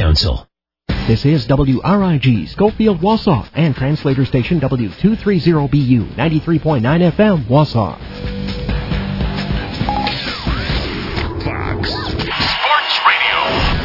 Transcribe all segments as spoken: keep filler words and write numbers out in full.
Council. This is W R I G, Schofield, Wausau, and translator station W two thirty B U, ninety-three point nine F M, Wausau. Fox Sports Radio.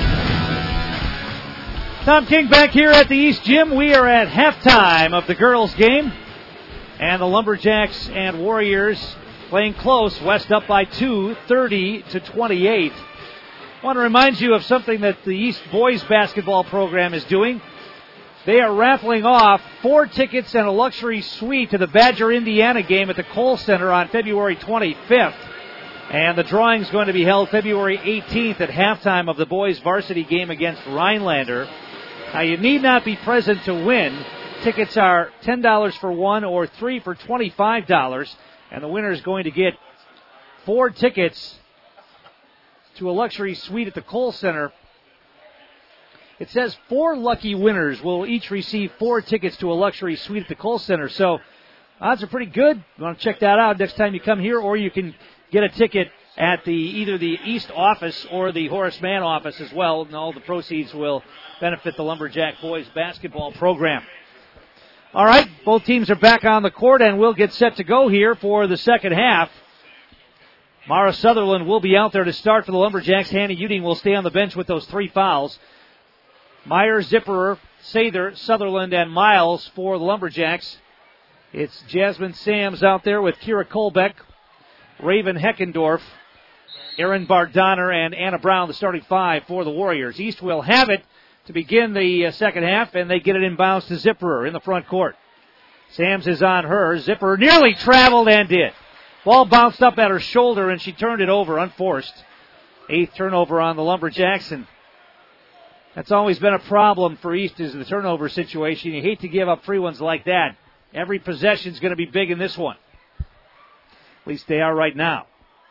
Tom King back here at the East Gym. We are at halftime of the girls' game. And the Lumberjacks and Warriors playing close. West up by two, thirty to twenty-eight. I want to remind you of something that the East boys basketball program is doing. They are raffling off four tickets and a luxury suite to the Badger Indiana game at the Kohl Center on February twenty-fifth. And the drawing is going to be held February eighteenth at halftime of the boys varsity game against Rhinelander. Now, you need not be present to win. Tickets are ten dollars for one or three for twenty-five dollars. And the winner is going to get four tickets to a luxury suite at the Kohl Center. It says four lucky winners will each receive four tickets to a luxury suite at the Kohl Center. So odds are pretty good. You want to check that out next time you come here, or you can get a ticket at the either the East office or the Horace Mann office as well. And all the proceeds will benefit the Lumberjack boys basketball program. All right, both teams are back on the court, and we'll get set to go here for the second half. Mara Sutherland will be out there to start for the Lumberjacks. Hannah Uding will stay on the bench with those three fouls. Meyer, Zipperer, Sather, Sutherland, and Miles for the Lumberjacks. It's Jasmine Sams out there with Kira Kolbeck, Raven Heckendorf, Erin Bardoner, and Anna Brown, the starting five for the Warriors. East will have it to begin the uh, second half, and they get it inbounds to Zipperer in the front court. Sams is on her. Zipperer nearly traveled and did. Ball bounced up at her shoulder, and she turned it over unforced. Eighth turnover on the Lumberjacks, and that's always been a problem for East is the turnover situation. You hate to give up free ones like that. Every possession is going to be big in this one. At least they are right now.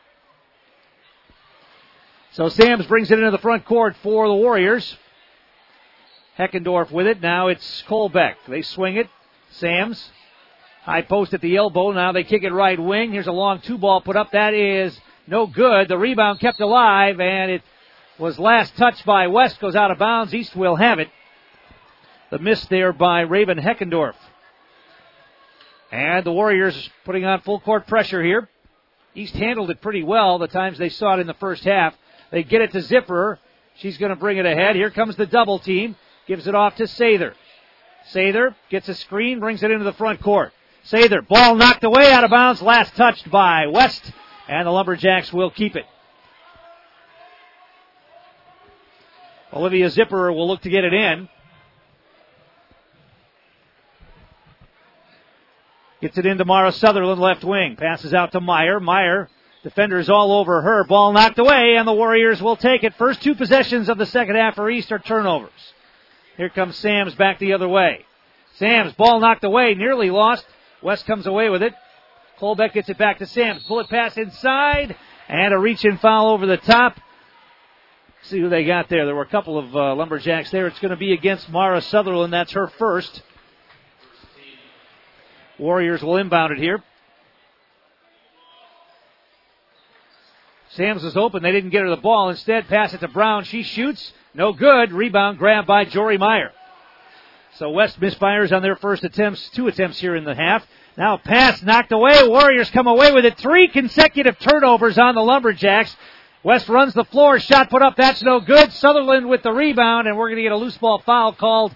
So Sams brings it into the front court for the Warriors. Heckendorf with it. Now it's Kolbeck. They swing it. Sams. High post at the elbow. Now they kick it right wing. Here's a long two ball put up. That is no good. The rebound kept alive, and it was last touched by West. Goes out of bounds. East will have it. The miss there by Raven Heckendorf. And the Warriors putting on full court pressure here. East handled it pretty well the times they saw it in the first half. They get it to Zipperer. She's going to bring it ahead. Here comes the double team. Gives it off to Sather. Sather gets a screen, brings it into the front court. Sather, ball knocked away out of bounds, last touched by West, and the Lumberjacks will keep it. Olivia Zipperer will look to get it in. Gets it into Mara Sutherland, left wing. Passes out to Meyer. Meyer, defenders all over her. Ball knocked away, and the Warriors will take it. First two possessions of the second half for East are turnovers. Here comes Sams back the other way. Sams, ball knocked away, nearly lost. West comes away with it. Kolbeck gets it back to Sams. Bullet pass inside, and a reach-in foul over the top. See who they got there. There were a couple of uh, Lumberjacks there. It's going to be against Mara Sutherland. That's her first. Warriors will inbound it here. Sams was open. They didn't get her the ball. Instead, pass it to Brown. She shoots. No good. Rebound grab by Jory Meyer. So West misfires on their first attempts, two attempts here in the half. Now pass knocked away. Warriors come away with it. Three consecutive turnovers on the Lumberjacks. West runs the floor. Shot put up. That's no good. Sutherland with the rebound, and we're going to get a loose ball foul called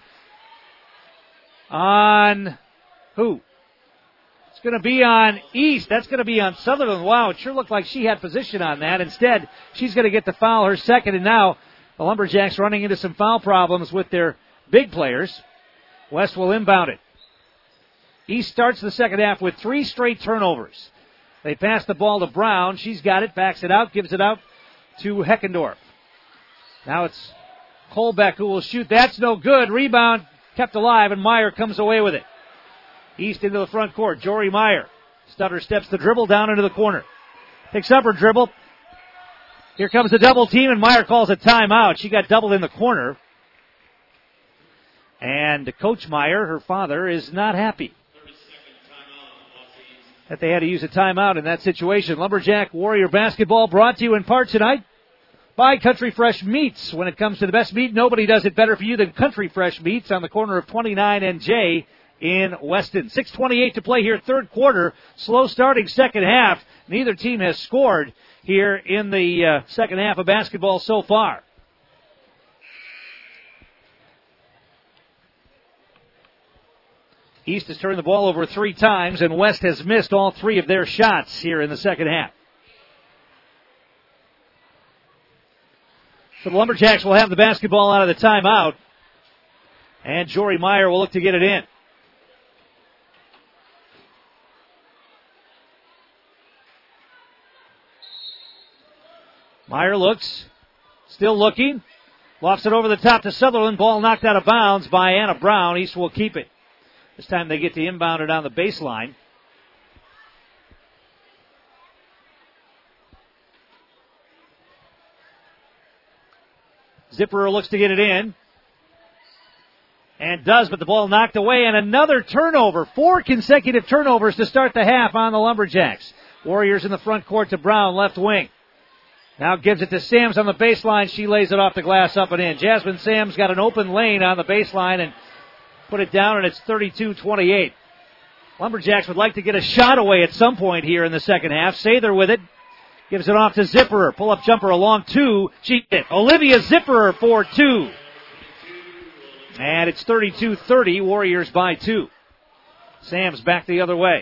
on who? It's going to be on East. That's going to be on Sutherland. Wow, it sure looked like she had position on that. Instead, she's going to get the foul, her second, and now the Lumberjacks running into some foul problems with their big players. West will inbound it. East starts the second half with three straight turnovers. They pass the ball to Brown. She's got it, backs it out, gives it out to Heckendorf. Now it's Kolbeck who will shoot. That's no good. Rebound kept alive, and Meyer comes away with it. East into the front court. Jory Meyer. Stutter steps the dribble down into the corner. Picks up her dribble. Here comes the double team, and Meyer calls a timeout. She got doubled in the corner. And Coach Meyer, her father, is not happy that they had to use a timeout in that situation. Lumberjack Warrior basketball brought to you in part tonight by Country Fresh Meats. When it comes to the best meat, nobody does it better for you than Country Fresh Meats on the corner of twenty-nine and J in Weston. six twenty-eight to play here, third quarter. Slow starting second half. Neither team has scored here in the uh, second half of basketball so far. East has turned the ball over three times, and West has missed all three of their shots here in the second half. So the Lumberjacks will have the basketball out of the timeout. And Jory Meyer will look to get it in. Meyer looks, still looking. Lofts it over the top to Sutherland. Ball knocked out of bounds by Anna Brown. East will keep it. This time they get to inbound it on the baseline. Zipperer looks to get it in. And does, but the ball knocked away. And another turnover. Four consecutive turnovers to start the half on the Lumberjacks. Warriors in the front court to Brown, left wing. Now gives it to Sams on the baseline. She lays it off the glass up and in. Jasmine Sams got an open lane on the baseline and put it down, and it's thirty-two twenty-eight. Lumberjacks would like to get a shot away at some point here in the second half. Sather with it. Gives it off to Zipperer. Pull-up jumper along two. She did. Olivia Zipperer for two. And it's thirty-two thirty. Warriors by two. Sams back the other way.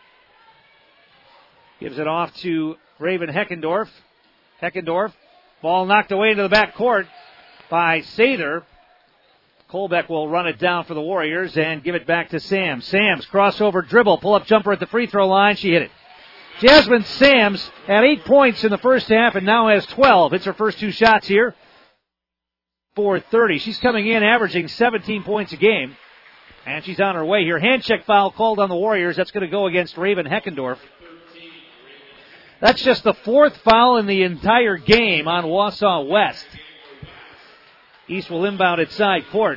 Gives it off to Raven Heckendorf. Heckendorf. Ball knocked away into the back court by Sather. Colbeck will run it down for the Warriors and give it back to Sams. Sams, crossover dribble, pull-up jumper at the free throw line. She hit it. Jasmine Sams had eight points in the first half and now has twelve. It's her first two shots here. four thirty. She's coming in averaging seventeen points a game. And she's on her way here. Hand check foul called on the Warriors. That's going to go against Raven Heckendorf. That's just the fourth foul in the entire game on Wausau West. East will inbound at side court.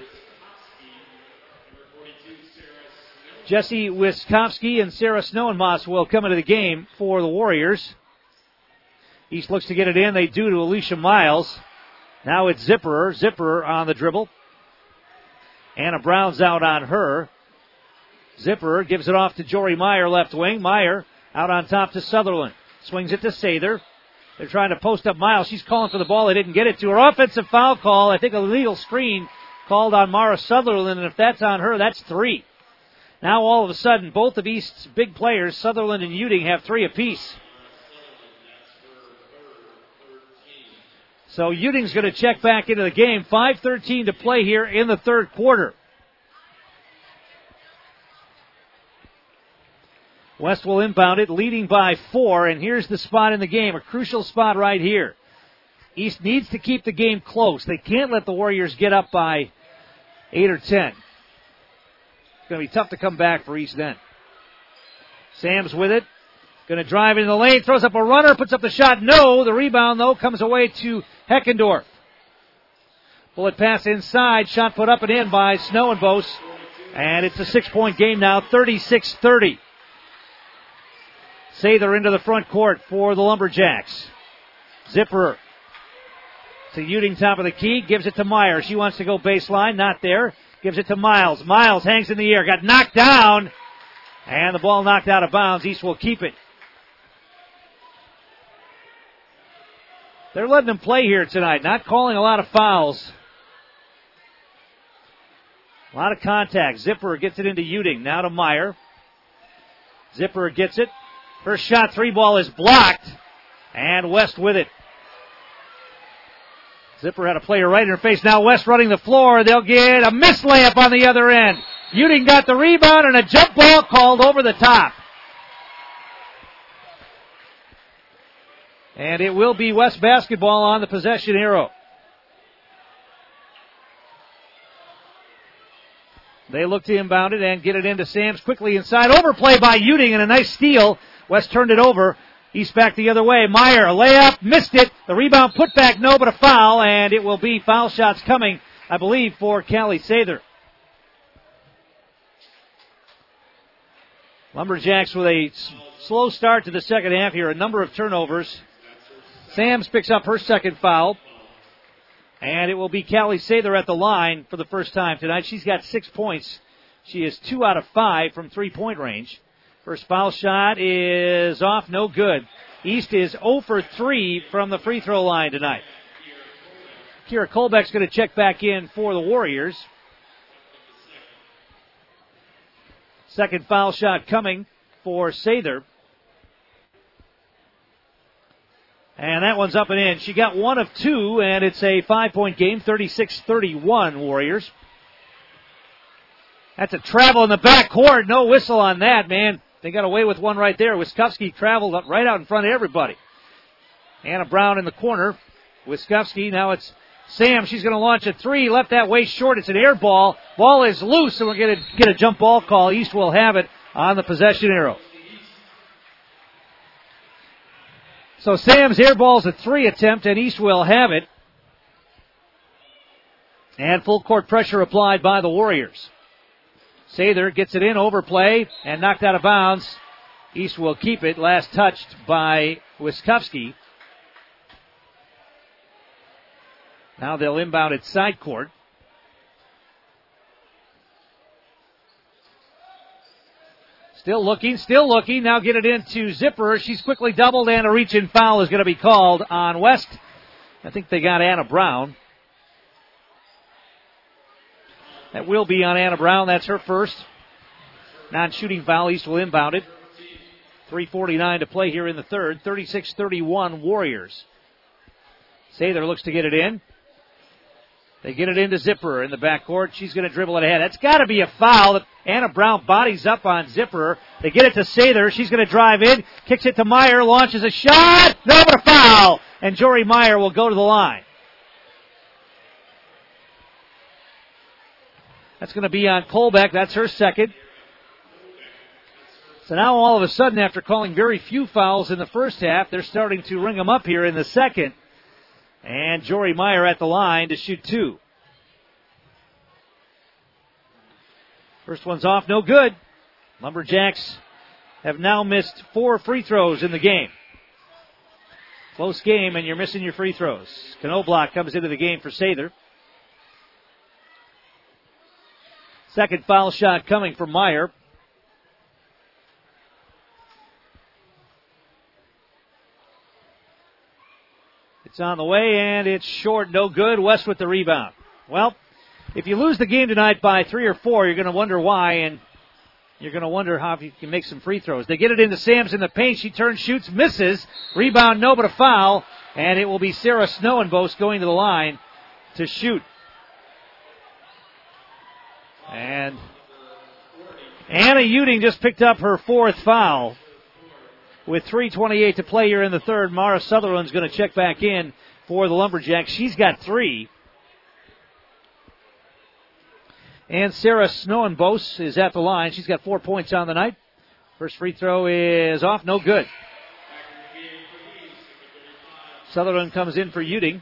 Jesse Wiskowski and Sarah Snowenmoss will come into the game for the Warriors. East looks to get it in. They do to Alicia Miles. Now it's Zipperer. Zipperer on the dribble. Anna Brown's out on her. Zipperer gives it off to Jory Meyer, left wing. Meyer out on top to Sutherland. Swings it to Sather. They're trying to post up Miles. She's calling for the ball. They didn't get it to her. Offensive foul call. I think a legal screen called on Mara Sutherland, and if that's on her, that's three. Now all of a sudden, both of East's big players, Sutherland and Uding, have three apiece. So Uding's going to check back into the game. five thirteen to play here in the third quarter. West will inbound it, leading by four, and here's the spot in the game, a crucial spot right here. East needs to keep the game close. They can't let the Warriors get up by eight or ten. It's going to be tough to come back for East then. Sams with it. Going to drive into the lane, throws up a runner, puts up the shot. No, the rebound, though, comes away to Heckendorf. Bullet pass inside, shot put up and in by Snowenbos. And it's a six-point game now, thirty-six thirty. Sather into the front court for the Lumberjacks. Zipperer to Uding, top of the key, gives it to Meyer. She wants to go baseline, not there. Gives it to Miles. Miles hangs in the air, got knocked down, and the ball knocked out of bounds. East will keep it. They're letting them play here tonight, not calling a lot of fouls. A lot of contact. Zipperer gets it into Uding, now to Meyer. Zipperer gets it. First shot, three ball is blocked, and West with it. Zipper had a player right in her face. Now West running the floor. They'll get a missed layup on the other end. Uding got the rebound and a jump ball called over the top. And it will be West basketball on the possession arrow. They look to inbound it and get it into Sams quickly inside. Overplay by Uding and a nice steal. West turned it over. East back the other way. Meyer, a layup, missed it. The rebound put back, no, but a foul, and it will be foul shots coming, I believe, for Callie Sather. Lumberjacks with a s- slow start to the second half here, a number of turnovers. Sams picks up her second foul. And it will be Callie Sather at the line for the first time tonight. She's got six points. She is two out of five from three-point range. First foul shot is off, no good. East is zero for three from the free throw line tonight. Kira Colbeck's going to check back in for the Warriors. Second foul shot coming for Sather. And that one's up and in. She got one of two, and it's a five-point game, thirty-six thirty-one Warriors. That's a travel in the backcourt. No whistle on that, man. They got away with one right there. Wiskowski traveled up right out in front of everybody. Anna Brown in the corner. Wiskowski, now it's Sam. She's going to launch a three. Left that way short. It's an air ball. Ball is loose, and we're going to get a jump ball call. East will have it on the possession arrow. So Sam's air ball's a three attempt, and East will have it. And full court pressure applied by the Warriors. Sather gets it in, overplay, and knocked out of bounds. East will keep it. Last touched by Wiskowski. Now they'll inbound at side court. Still looking, still looking. Now get it into Zipper. She's quickly doubled, and a reach-in foul is going to be called on West. I think they got Anna Brown. That will be on Anna Brown. That's her first. Non-shooting foul. East will inbound it. three forty-nine to play here in the third. thirty-six thirty-one Warriors. Sather looks to get it in. They get it into Zipper in the backcourt. She's going to dribble it ahead. That's got to be a foul. Anna Brown bodies up on Zipper. They get it to Sather. She's going to drive in. Kicks it to Meyer. Launches a shot. No, but a foul. And Jory Meyer will go to the line. That's going to be on Colbeck. That's her second. So now all of a sudden, after calling very few fouls in the first half, they're starting to ring them up here in the second. And Jory Meyer at the line to shoot two. First one's off, no good. Lumberjacks have now missed four free throws in the game. Close game, and you're missing your free throws. Knobloch comes into the game for Sather. Second foul shot coming from Meyer. It's on the way, and it's short, no good. West with the rebound. Well, if you lose the game tonight by three or four, you're going to wonder why, and you're going to wonder how you can make some free throws. They get it into Sams in the paint. She turns, shoots, misses. Rebound, no, but a foul, and it will be Sarah Snowenbos going to the line to shoot. And Anna Uding just picked up her fourth foul. With three twenty-eight to play here in the third, Mara Sutherland's going to check back in for the Lumberjacks. She's got three. And Sarah Snowenbos is at the line. She's got four points on the night. First free throw is off, no good. Sutherland comes in for Uding.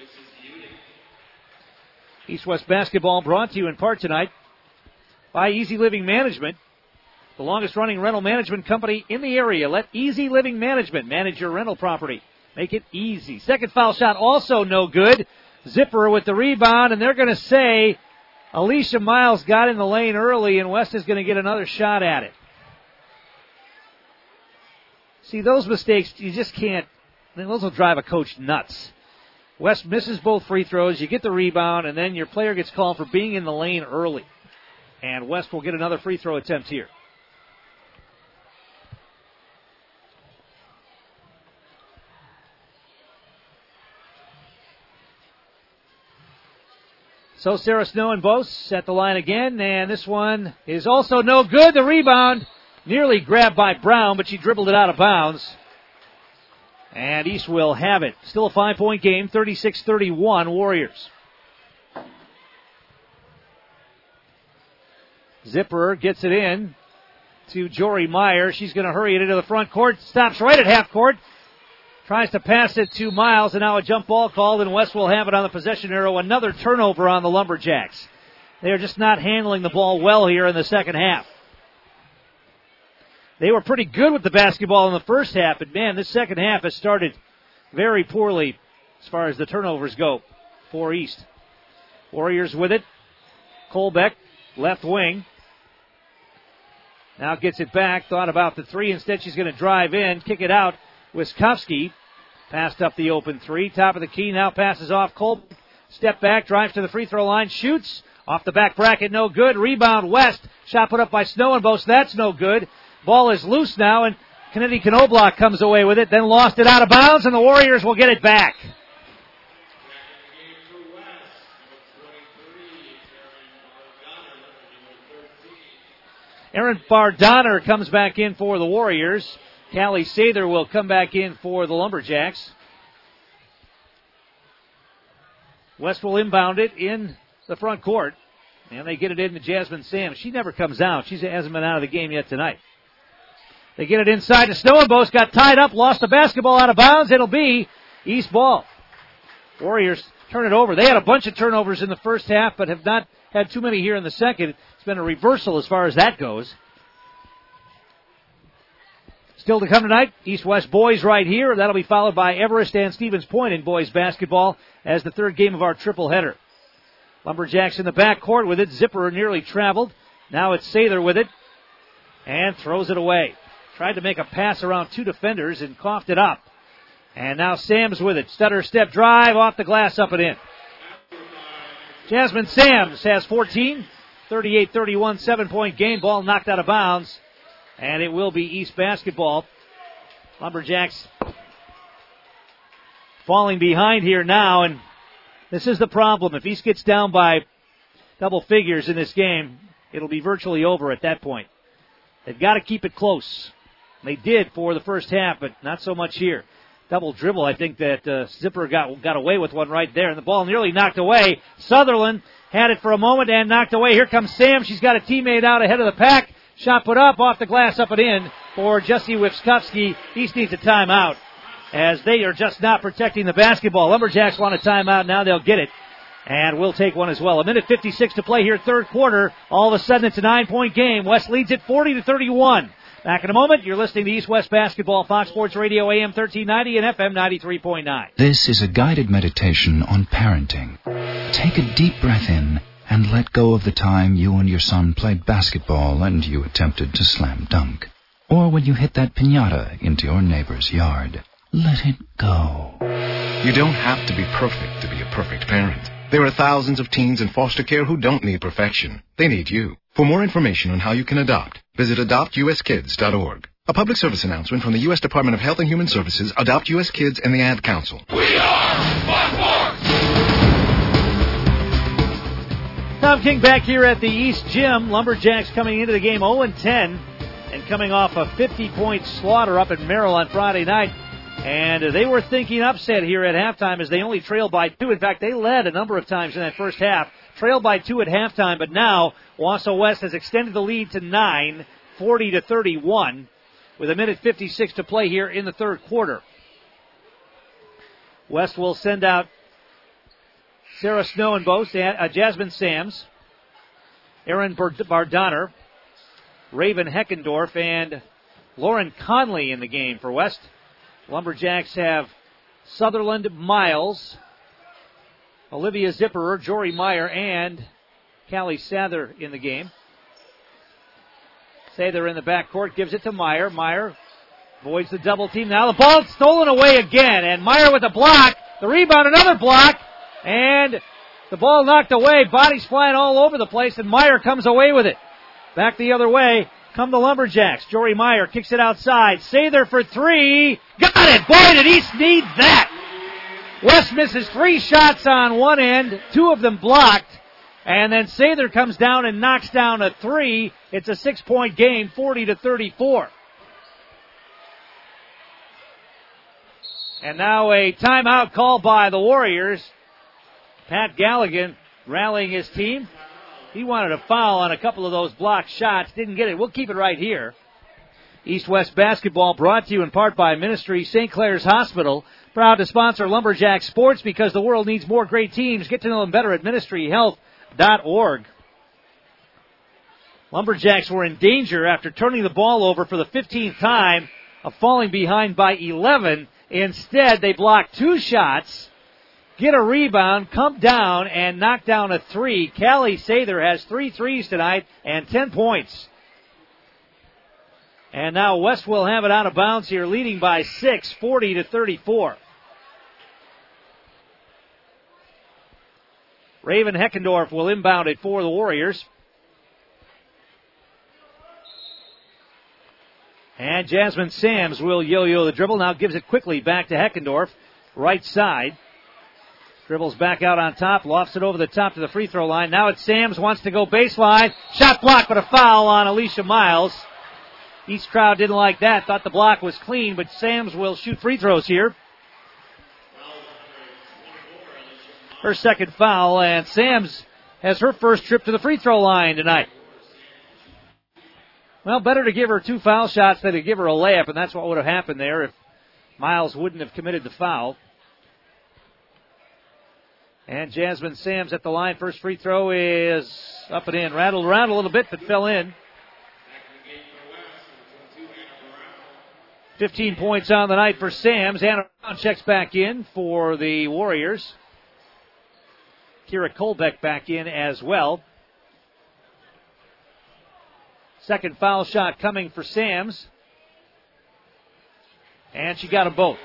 East-West basketball brought to you in part tonight by Easy Living Management, the longest-running rental management company in the area. Let Easy Living Management manage your rental property. Make it easy. Second foul shot also no good. Zipper with the rebound, and they're going to say Alicia Miles got in the lane early, and West is going to get another shot at it. See, those mistakes, you just can't, those will drive a coach nuts. West misses both free throws, you get the rebound, and then your player gets called for being in the lane early. And West will get another free throw attempt here. So Sarah Snowenbos at the line again, and this one is also no good. The rebound nearly grabbed by Brown, but she dribbled it out of bounds. And East will have it. Still a five-point game, thirty-six thirty-one Warriors. Zipper gets it in to Jory Meyer. She's going to hurry it into the front court. Stops right at half court. Tries to pass it to Miles, and now a jump ball called, and West will have it on the possession arrow. Another turnover on the Lumberjacks. They are just not handling the ball well here in the second half. They were pretty good with the basketball in the first half, but man, this second half has started very poorly as far as the turnovers go. for East. Warriors with it. Colbeck, left wing. Now gets it back. Thought about the three. Instead, she's going to drive in, kick it out. Wiskowski passed up the open three. Top of the key. Now passes off. Colbeck, step back, drives to the free throw line, shoots. Off the back bracket, no good. Rebound, West. Shot put up by Snowenbos. That's no good. Ball is loose now, and Kennedy Knobloch comes away with it, then lost it out of bounds, and the Warriors will get it back. Erin Bardonner comes back in for the Warriors. Callie Sather will come back in for the Lumberjacks. West will inbound it in the front court, and they get it into Jasmine Sams. She never comes out. She hasn't been out of the game yet tonight. They get it inside to Snowenbos, got tied up, lost the basketball out of bounds. It'll be East ball. Warriors turn it over. They had a bunch of turnovers in the first half, but have not had too many here in the second. It's been a reversal as far as that goes. Still to come tonight, East-West boys right here. That'll be followed by Everest and Stevens Point in boys basketball as the third game of our triple header. Lumberjacks in the backcourt with it. Zipper nearly traveled. Now it's Sather with it and throws it away. Tried to make a pass around two defenders and coughed it up. And now Sams with it. Stutter step drive off the glass, up and in. Jasmine Sams has fourteen. thirty-eight thirty-one, seven-point game. Ball knocked out of bounds. And it will be East basketball. Lumberjacks falling behind here now. And this is the problem. If East gets down by double figures in this game, it'll be virtually over at that point. They've got to keep it close. They did for the first half, but not so much here. Double dribble. I think that uh, Zipper got got away with one right there, and the ball nearly knocked away. Sutherland had it for a moment and knocked away. Here comes Sam. She's got a teammate out ahead of the pack. Shot put up off the glass, up and in for Jessie Wiskowski. East needs a timeout as they are just not protecting the basketball. Lumberjacks want a timeout. Now they'll get it. And we'll take one as well. A minute fifty-six to play here, third quarter. All of a sudden, it's a nine-point game. West leads it forty to thirty-one. Back in a moment, you're listening to East-West Basketball, Fox Sports Radio, A M thirteen ninety and F M ninety-three point nine. This is a guided meditation on parenting. Take a deep breath in and let go of the time you and your son played basketball and you attempted to slam dunk. Or when you hit that piñata into your neighbor's yard. Let it go. You don't have to be perfect to be a perfect parent. There are thousands of teens in foster care who don't need perfection. They need you. For more information on how you can adopt, visit adopt u s kids dot org. A public service announcement from the U S Department of Health and Human Services, Adopt U S Kids, and the Ad Council. We are Buckmarks! Tom King back here at the East Gym. Lumberjacks coming into the game oh and ten and coming off a fifty-point slaughter up at Merrill on Friday night. And they were thinking upset here at halftime as they only trailed by two. In fact, they led a number of times in that first half. Trailed by two at halftime, but now Wausau West has extended the lead to nine, forty to thirty-one, with a minute fifty-six to play here in the third quarter. West will send out Sarah Snowenbos, uh, Jasmine Sams, Erin Bardonner, Raven Heckendorf, and Lauren Conley in the game for West. Lumberjacks have Sutherland, Miles, Olivia Zipperer, Jory Meyer, and Callie Sather in the game. Sather in the backcourt gives it to Meyer. Meyer avoids the double team. Now the ball stolen away again, and Meyer with a block. The rebound, another block, and the ball knocked away. Bodies flying all over the place, and Meyer comes away with it. Back the other way come the Lumberjacks. Jory Meyer kicks it outside. Sather for three. Got it! Boy, did East need that! West misses three shots on one end, two of them blocked, and then Sather comes down and knocks down a three. It's a six-point game, forty to thirty-four. And now a timeout call by the Warriors. Pat Galligan rallying his team. He wanted a foul on a couple of those blocked shots. Didn't get it. We'll keep it right here. East-West Basketball brought to you in part by Ministry Saint Clair's Hospital. Proud to sponsor Lumberjack Sports because the world needs more great teams. Get to know them better at ministry health dot org. Lumberjacks were in danger after turning the ball over for the fifteenth time of falling behind by eleven. Instead, they blocked two shots get a rebound, come down, and knock down a three. Callie Sather has three threes tonight and ten points. And now West will have it out of bounds here, leading by six, forty to thirty-four. Raven Heckendorf will inbound it for the Warriors. And Jasmine Sams will yo-yo the dribble. Now gives it quickly back to Heckendorf. Right side. Dribbles back out on top. Lofts it over the top to the free throw line. Now it's Sams. Wants to go baseline. Shot blocked, but a foul on Alicia Miles. East crowd didn't like that. Thought the block was clean, but Sams will shoot free throws here. Her second foul, and Sams has her first trip to the free throw line tonight. Well, better to give her two foul shots than to give her a layup, and that's what would have happened there if Miles wouldn't have committed the foul. And Jasmine Sams at the line. First free throw is up and in. Rattled around a little bit, but fell in. fifteen points on the night for Sams. Anna Brown checks back in for the Warriors. Kira Kolbeck back in as well. Second foul shot coming for Sams. And she got them both.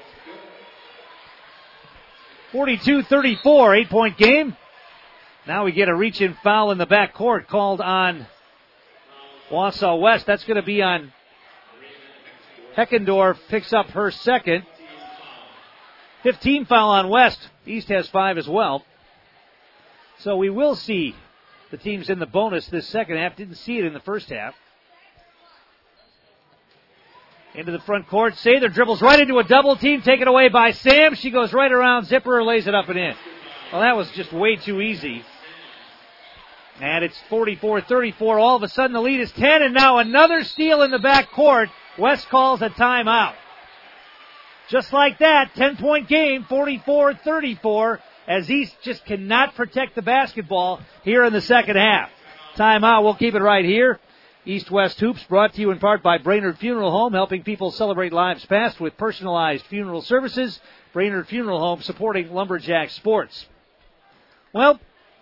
forty-two thirty-four, eight-point game. Now we get a reach-in foul in the backcourt called on Wausau West. That's going to be on Heckendorf, picks up her second. fifteen foul on West. East has five as well. So we will see the teams in the bonus this second half. Didn't see it in the first half. Into the front court. Sather dribbles right into a double team. Taken away by Sam. She goes right around Zipperer, lays it up and in. Well, that was just way too easy. And it's forty-four thirty-four. All of a sudden the lead is ten. And now another steal in the back court. West calls a timeout. Just like that, ten-point game, forty-four thirty-four. As East just cannot protect the basketball here in the second half. Timeout. We'll keep it right here. East-West Hoops brought to you in part by Brainerd Funeral Home, helping people celebrate lives past with personalized funeral services. Brainerd Funeral Home supporting Lumberjack sports. Well,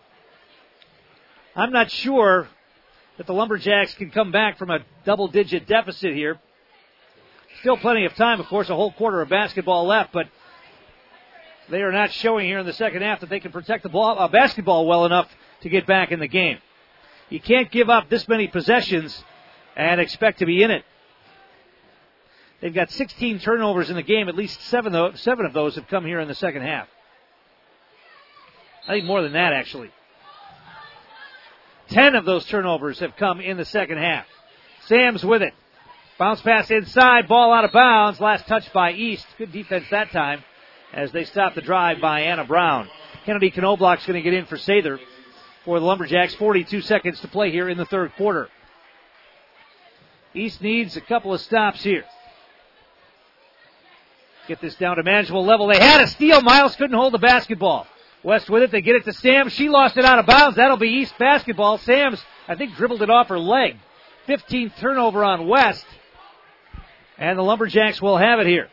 I'm not sure that the Lumberjacks can come back from a double-digit deficit here. Still plenty of time, of course, a whole quarter of basketball left, but they are not showing here in the second half that they can protect the ball, uh, basketball well enough to get back in the game. You can't give up this many possessions and expect to be in it. They've got sixteen turnovers in the game. At least seven, though, seven of those have come here in the second half. I think more than that, actually. Ten of those turnovers have come in the second half. Sams with it. Bounce pass inside, ball out of bounds. Last touch by East. Good defense that time as they stop the drive by Anna Brown. Kennedy Knobloch's going to get in for Sather for the Lumberjacks. forty-two seconds to play here in the third quarter. East needs a couple of stops here. Get this down to manageable level. They had a steal. Miles couldn't hold the basketball. West with it. They get it to Sams. She lost it out of bounds. That'll be East basketball. Sams, I think, dribbled it off her leg. fifteenth turnover on West. And the Lumberjacks will have it here.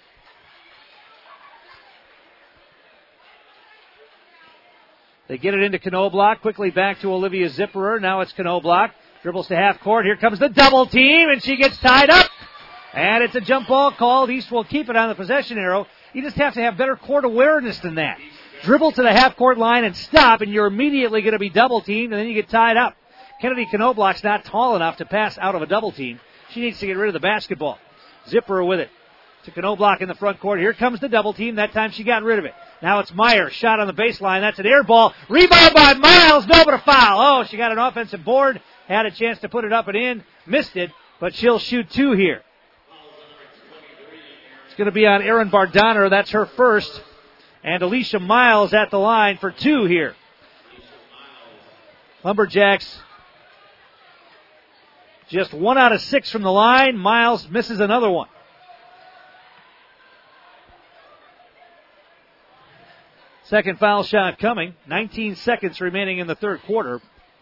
They get it into Knobloch. Quickly back to Olivia Zipperer. Now it's Knobloch. Dribbles to half court. Here comes the double team, and she gets tied up. And it's a jump ball called. East will keep it on the possession arrow. You just have to have better court awareness than that. Dribble to the half court line and stop, and you're immediately going to be double teamed, and then you get tied up. Kennedy Knobloch's not tall enough to pass out of a double team. She needs to get rid of the basketball. Zipperer with it. To Knobloch in the front court. Here comes the double team. That time she got rid of it. Now it's Meyer. Shot on the baseline. That's an air ball. Rebound by Miles. No, but a foul. Oh, she got an offensive board. Had a chance to put it up and in. Missed it, but she'll shoot two here. It's going to be on Erin Bardoner. That's her first. And Alicia Miles at the line for two here. Lumberjacks just one out of six from the line. Miles misses another one. Second foul shot coming. nineteen seconds remaining in the third quarter.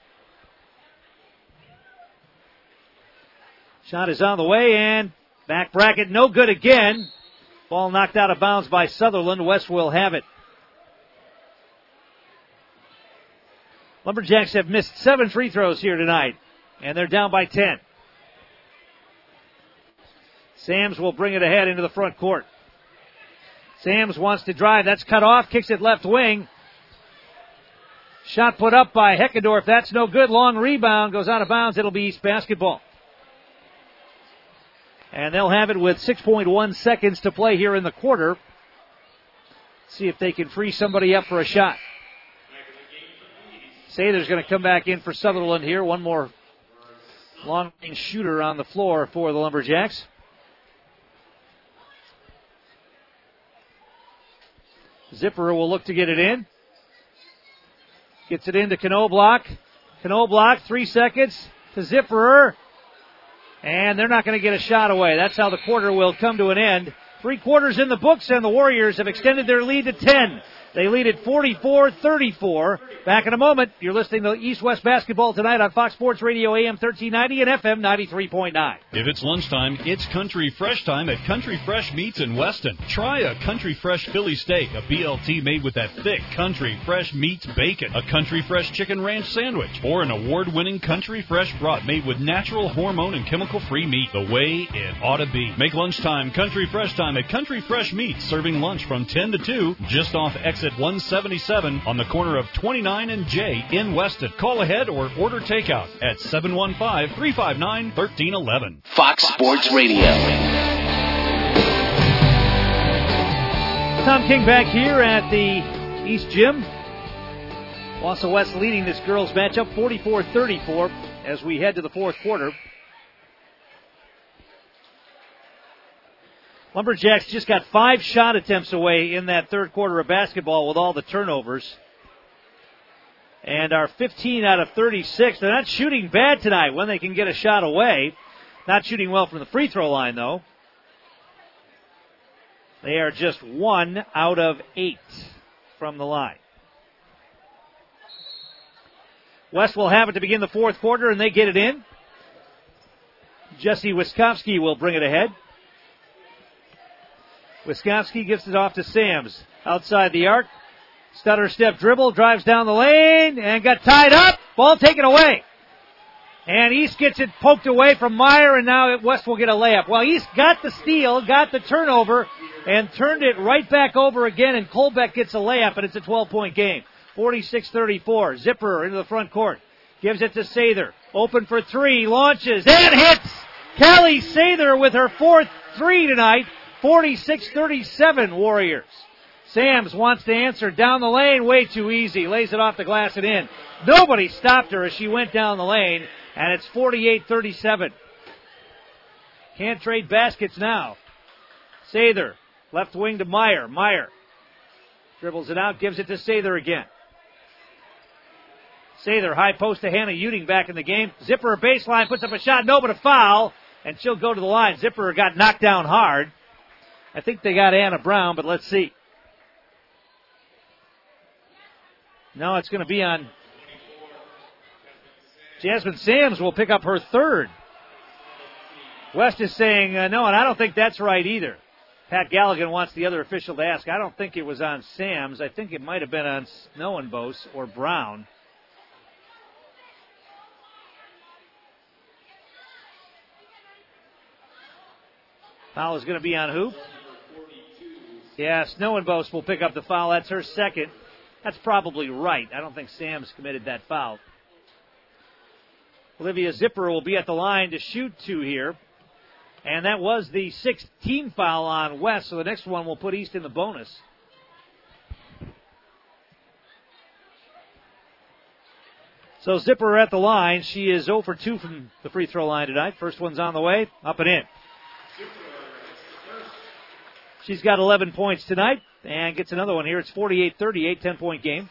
Shot is on the way, and back bracket no good again. Ball knocked out of bounds by Sutherland. West will have it. Lumberjacks have missed seven free throws here tonight, and they're down by ten. Sams will bring it ahead into the front court. Sams wants to drive. That's cut off. Kicks it left wing. Shot put up by Heckendorf. That's no good. Long rebound. Goes out of bounds. It'll be East basketball. And they'll have it with six point one seconds to play here in the quarter. See if they can free somebody up for a shot. Sather's going to come back in for Sutherland here. One more long-range shooter on the floor for the Lumberjacks. Zipper will look to get it in. Gets it into Knobloch. Knobloch, three seconds to Zipperer. And they're not going to get a shot away. That's how the quarter will come to an end. Three quarters in the books, and the Warriors have extended their lead to ten. They lead at forty-four thirty-four. Back in a moment. You're listening to East-West Basketball tonight on Fox Sports Radio A M thirteen ninety and F M ninety-three point nine. If it's lunchtime, it's Country Fresh time at Country Fresh Meats in Weston. Try a Country Fresh Philly steak, a B L T made with that thick Country Fresh Meats bacon, a Country Fresh Chicken Ranch sandwich, or an award-winning Country Fresh brat made with natural, hormone, and chemical-free meat, the way it ought to be. Make lunchtime Country Fresh time at Country Fresh Meats, serving lunch from ten to two, just off exit one seventy-seven on the corner of twenty-nine and J in Weston. Call ahead or order takeout at seven one five, three five nine, one three one one. Fox Sports Radio. Tom King back here at the East Gym. Wausau West leading this girls matchup forty-four thirty-four as we head to the fourth quarter. Lumberjacks just got five shot attempts away in that third quarter of basketball with all the turnovers. And are fifteen out of thirty-six. They're not shooting bad tonight when they can get a shot away. Not shooting well from the free throw line, though. They are just one out of eight from the line. West will have it to begin the fourth quarter, and they get it in. Jesse Wiskowski will bring it ahead. Wiskowski gives it off to Sams. Outside the arc. Stutter step dribble. Drives down the lane and got tied up. Ball taken away. And East gets it poked away from Meyer, and now West will get a layup. Well, East got the steal, got the turnover, and turned it right back over again, and Colbeck gets a layup, and it's a twelve-point game. forty-six thirty-four. Zipper into the front court. Gives it to Sather. Open for three. Launches and hits. Callie Sather with her fourth three tonight. forty-six thirty-seven Warriors. Sams wants to answer down the lane. Way too easy. Lays it off the glass and in. Nobody stopped her as she went down the lane. And it's forty-eight thirty-seven. Can't trade baskets now. Sather. Left wing to Meyer. Meyer. Dribbles it out. Gives it to Sather again. Sather. High post to Hannah Uding back in the game. Zipper baseline. Puts up a shot. No, but a foul. And she'll go to the line. Zipper got knocked down hard. I think they got Anna Brown, but let's see. No, it's going to be on Jasmine Sams. Will pick up her third. West is saying, uh, no, and I don't think that's right either. Pat Galligan wants the other official to ask. I don't think it was on Sams. I think it might have been on Snowenbos or Brown. Foul is going to be on who? Yeah, Snowenbos will pick up the foul. That's her second. That's probably right. I don't think Sams committed that foul. Olivia Zipper will be at the line to shoot two here. And that was the sixth team foul on West, so the next one will put East in the bonus. So Zipper at the line. She is zero for two from the free throw line tonight. First one's on the way, up and in. She's got eleven points tonight and gets another one here. It's forty-eight thirty-eight, ten-point game.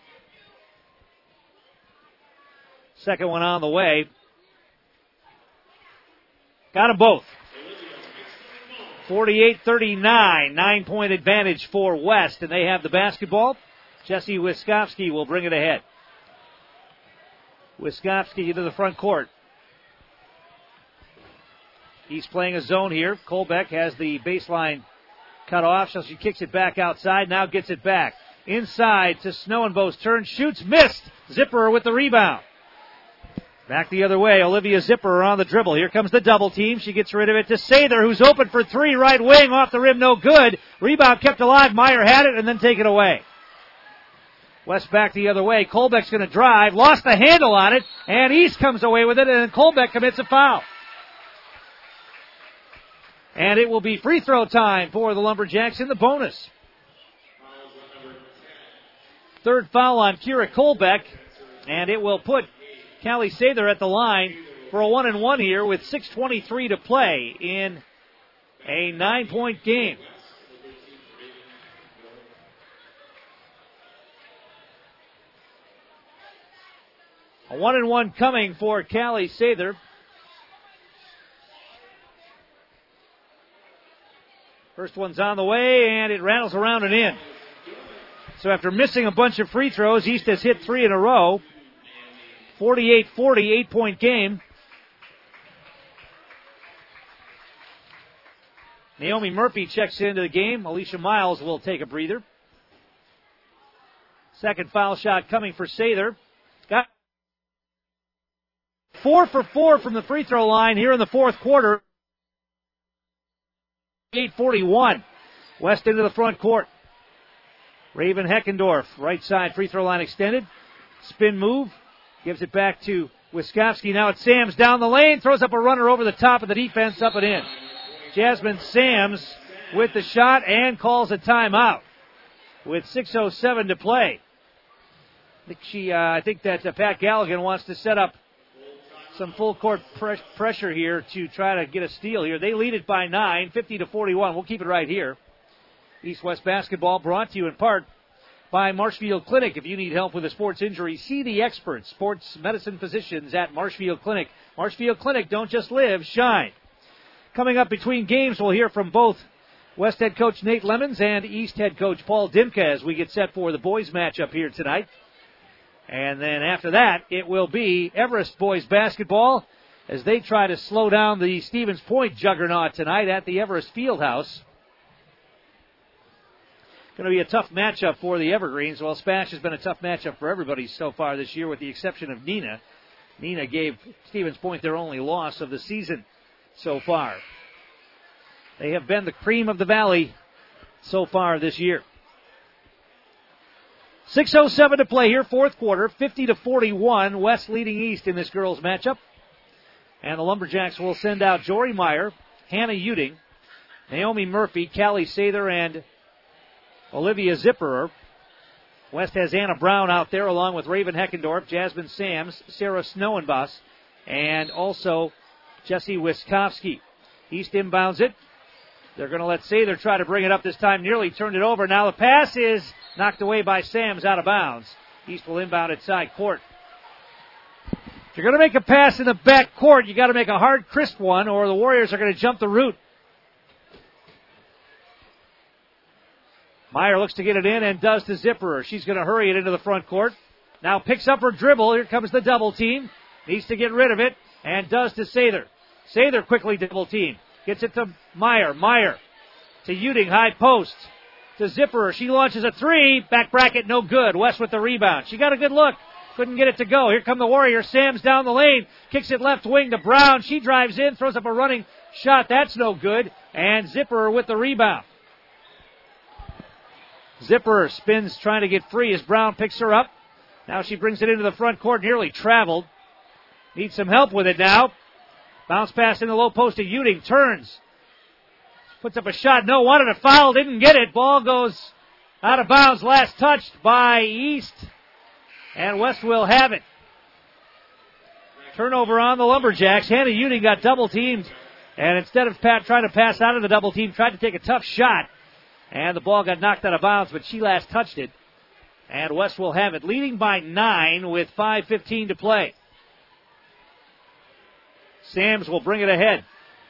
Second one on the way. Got them both. forty-eight thirty-nine, nine-point advantage for West, and they have the basketball. Jesse Wiskowski will bring it ahead. Wiskowski into the front court. He's playing a zone here. Colbeck has the baseline cut off, so she kicks it back outside, now gets it back. inside to Snowenbos. Turn, shoots, missed. Zipper with the rebound. Back the other way, Olivia Zipper on the dribble. Here comes the double team. She gets rid of it to Sather, who's open for three, right wing, off the rim, no good. Rebound kept alive. Meyer had it and then taken away. West back the other way. Colbeck's going to drive, lost the handle on it, and East comes away with it, and then Colbeck commits a foul. And it will be free throw time for the Lumberjacks in the bonus. Third foul on Kira Colbeck, and it will put Callie Sather at the line for a one and one here with six twenty-three to play in a nine-point game. A one and one coming for Callie Sather. First one's on the way, and it rattles around and in. So after missing a bunch of free throws, East has hit three in a row. forty-eight forty, eight-point game. Naomi Murphy checks into the game. Alicia Miles will take a breather. Second foul shot coming for Sather. Got four for four from the free throw line here in the fourth quarter. eight forty-one. West into the front court. Raven Heckendorf, right side free throw line extended. Spin move. Gives it back to Wiskowski. Now it's Sams down the lane. Throws up a runner over the top of the defense, up and in. Jasmine Sams with the shot and calls a timeout with six oh seven to play. I think, she, uh, I think that uh, Pat Galligan wants to set up some full court pres- pressure here to try to get a steal here. They lead it by nine, fifty to forty-one. We'll keep it right here. East-West basketball brought to you in part by Marshfield Clinic. If you need help with a sports injury, see the experts, sports medicine physicians at Marshfield Clinic. Marshfield Clinic, don't just live, shine. Coming up between games, we'll hear from both West head coach Nate Lemons and East head coach Paul Dimka as we get set for the boys matchup here tonight. And then after that, it will be Everest boys basketball as they try to slow down the Stevens Point juggernaut tonight at the Everest Fieldhouse. Going to be a tough matchup for the Evergreens. Well, Spash has been a tough matchup for everybody so far this year with the exception of Neenah. Neenah gave Stevens Point their only loss of the season so far. They have been the cream of the valley so far this year. six oh seven to play here, fourth quarter, fifty to forty-one. West leading East in this girls matchup. And the Lumberjacks will send out Jory Meyer, Hannah Uding, Naomi Murphy, Callie Sather, and Olivia Zipperer. West has Anna Brown out there along with Raven Heckendorf, Jasmine Sams, Sarah Snowenbos, and also Jesse Wiskowski. East inbounds it. They're going to let Sather try to bring it up this time. Nearly turned it over. Now the pass is knocked away by Sams out of bounds. East will inbound at side court. If you're going to make a pass in the back court, you got to make a hard, crisp one, or the Warriors are going to jump the route. Meyer looks to get it in and does to Zipperer. She's going to hurry it into the front court. Now picks up her dribble. Here comes the double team. Needs to get rid of it and does to Sather. Sather quickly double team. Gets it to Meyer. Meyer to Uding, high post. To Zipperer. She launches a three. Back bracket, no good. West with the rebound. She got a good look. Couldn't get it to go. Here come the Warriors. Sams down the lane. Kicks it left wing to Brown. She drives in. Throws up a running shot. That's no good. And Zipperer with the rebound. Zipperer spins trying to get free as Brown picks her up. Now she brings it into the front court. Nearly traveled. Needs some help with it now. Bounce pass in the low post to Uding. Turns. Puts up a shot. No, wanted a foul. Didn't get it. Ball goes out of bounds. Last touched by East. And West will have it. Turnover on the Lumberjacks. Hannah Uding got double teamed. And instead of Pat trying to pass out of the double team, tried to take a tough shot. And the ball got knocked out of bounds, but she last touched it. And West will have it, leading by nine with five fifteen to play. Sams will bring it ahead.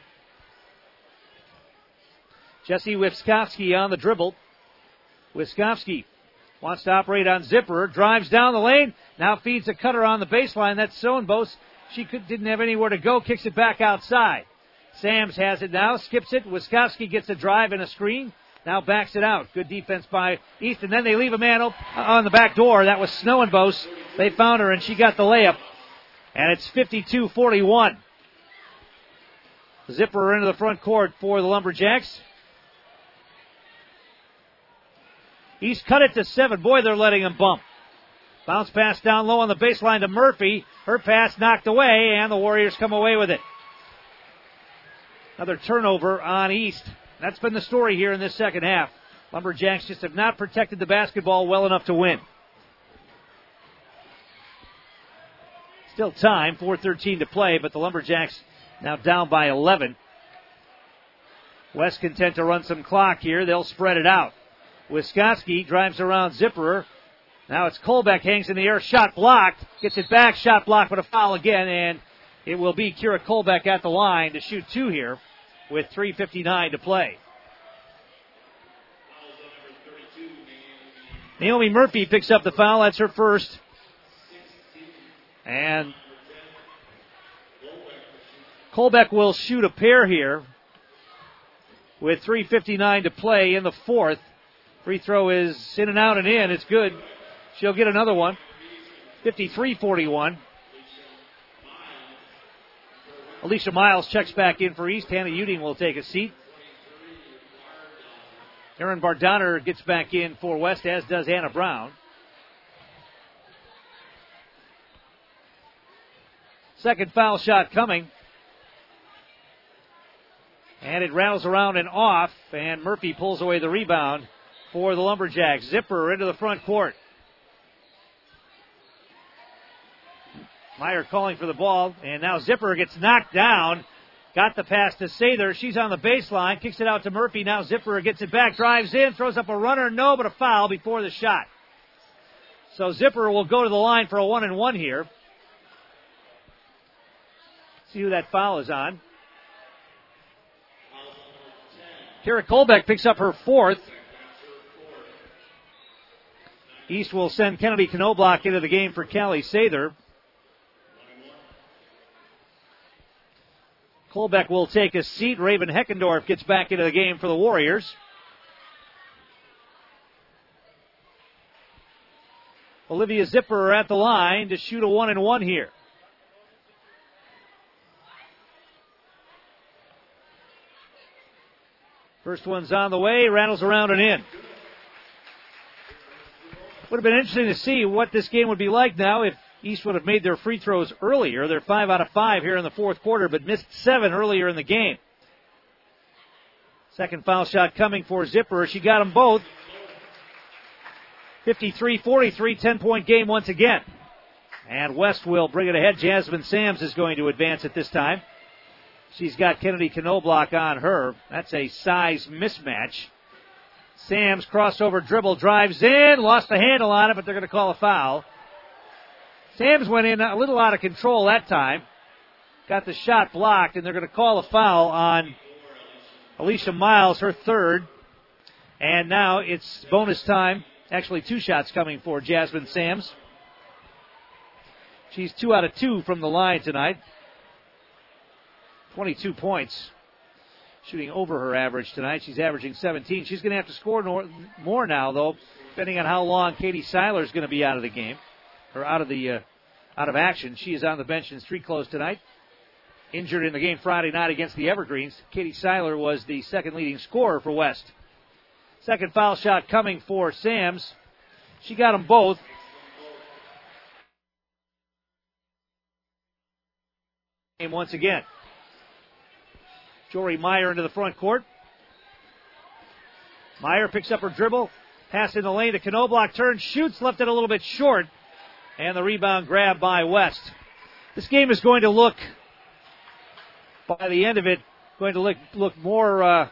Jesse Wiskowski on the dribble. Wiskowski wants to operate on Zipperer. Drives down the lane. Now feeds a cutter on the baseline. That's Soenbos. She could, didn't have anywhere to go. Kicks it back outside. Sams has it now. Skips it. Wiskowski gets a drive and a screen. Now backs it out. Good defense by East, and then they leave a man op- on the back door. That was Snowenbos. They found her, and she got the layup. And it's fifty-two forty-one. Zipper into the front court for the Lumberjacks. East cut it to seven. Boy, they're letting him bump. Bounce pass down low on the baseline to Murphy. Her pass knocked away, and the Warriors come away with it. Another turnover on East. That's been the story here in this second half. Lumberjacks just have not protected the basketball well enough to win. Still time, four thirteen to play, but the Lumberjacks now down by eleven. West content to run some clock here. They'll spread it out. Wisconsin drives around Zipperer. Now it's Colbeck, hangs in the air, shot blocked. Gets it back, shot blocked, but a foul again, and it will be Kira Colbeck at the line to shoot two here with three fifty-nine to play. Naomi Murphy picks up the foul. That's her first. And Colbeck will shoot a pair here with three fifty-nine to play in the fourth. Free throw is in and out and in. It's good. She'll get another one. fifty-three forty-one. Alicia Miles checks back in for East. Hannah Uding will take a seat. Erin Bardonner gets back in for West, as does Anna Brown. Second foul shot coming. And it rattles around and off, and Murphy pulls away the rebound for the Lumberjacks. Zipper into the front court. Meyer calling for the ball, and now Zipper gets knocked down. Got the pass to Sather. She's on the baseline, kicks it out to Murphy. Now Zipper gets it back, drives in, throws up a runner. No, but a foul before the shot. So Zipper will go to the line for a one and one here. See who that foul is on. Kira Colbeck picks up her fourth. East will send Kennedy Knobloch into the game for Callie Sather. Colbeck will take a seat. Raven Heckendorf gets back into the game for the Warriors. Olivia Zipper at the line to shoot a one and one here. First one's on the way, rattles around and in. Would have been interesting to see what this game would be like now if East would have made their free throws earlier. They're five out of five here in the fourth quarter, but missed seven earlier in the game. Second foul shot coming for Zipper. She got them both. fifty-three forty-three, ten-point game once again. And West will bring it ahead. Jasmine Sams is going to advance at this time. She's got Kennedy Knobloch on her. That's a size mismatch. Sams crossover dribble, drives in, lost the handle on it, but they're going to call a foul. Sams went in a little out of control that time. Got the shot blocked, and they're going to call a foul on Alicia Miles, her third. And now it's bonus time. Actually, two shots coming for Jasmine Sams. She's two out of two from the line tonight. twenty-two points. Shooting over her average tonight. She's averaging seventeen. She's going to have to score more now, though, depending on how long Katie Seiler is going to be out of the game. Or out of the uh, out of action. She is on the bench in street clothes tonight. Injured in the game Friday night against the Evergreens. Katie Seiler was the second leading scorer for West. Second foul shot coming for Sams. She got them both. Game once again. Jory Meyer into the front court. Meyer picks up her dribble. Pass in the lane to Knobloch. Turns, shoots, left it a little bit short. And the rebound grab by West. This game is going to look, by the end of it, going to look, look more uh,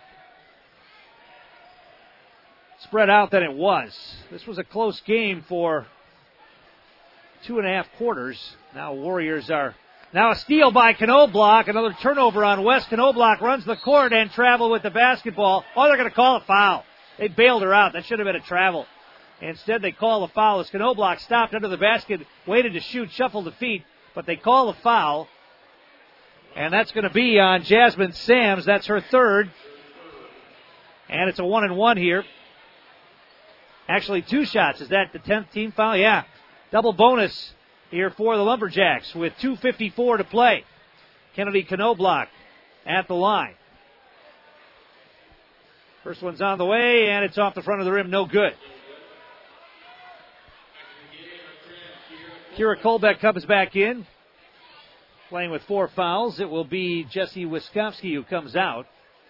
spread out than it was. This was a close game for two and a half quarters. Now Warriors are... Now a steal by Knobloch. Another turnover on West. Knobloch runs the court and travel with the basketball. Oh, they're going to call a foul. They bailed her out. That should have been a travel. Instead, they call a foul as Knobloch stopped under the basket, waited to shoot, shuffled the feet, but they call a foul. And that's going to be on Jasmine Sams. That's her third. And it's a one and one here. Actually, two shots. Is that the tenth team foul? Yeah. Double bonus here for the Lumberjacks with two fifty-four to play. Kennedy Knobloch at the line. First one's on the way, and it's off the front of the rim. No good. Kira Kolbeck comes back in, playing with four fouls. It will be Jesse Wiskowski who comes out.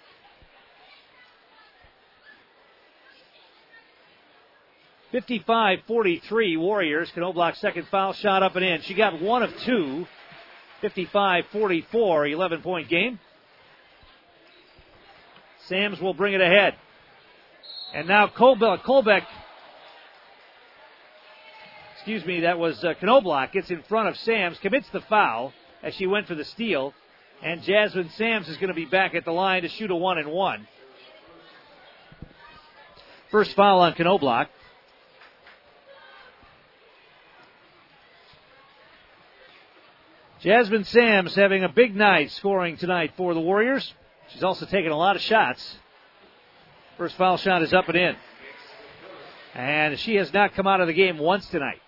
fifty-five forty-three Warriors. Knobloch's second foul shot up and in. She got one of two. fifty-five forty-four, eleven-point game. Sams will bring it ahead. And now Kolbeck, Kolbeck excuse me, that was uh, Knobloch, gets in front of Sams, commits the foul as she went for the steal. And Jasmine Sams is going to be back at the line to shoot a one and one. First foul on Knobloch. Jasmine Sams having a big night scoring tonight for the Warriors. She's also taken a lot of shots. First foul shot is up and in. And she has not come out of the game once tonight.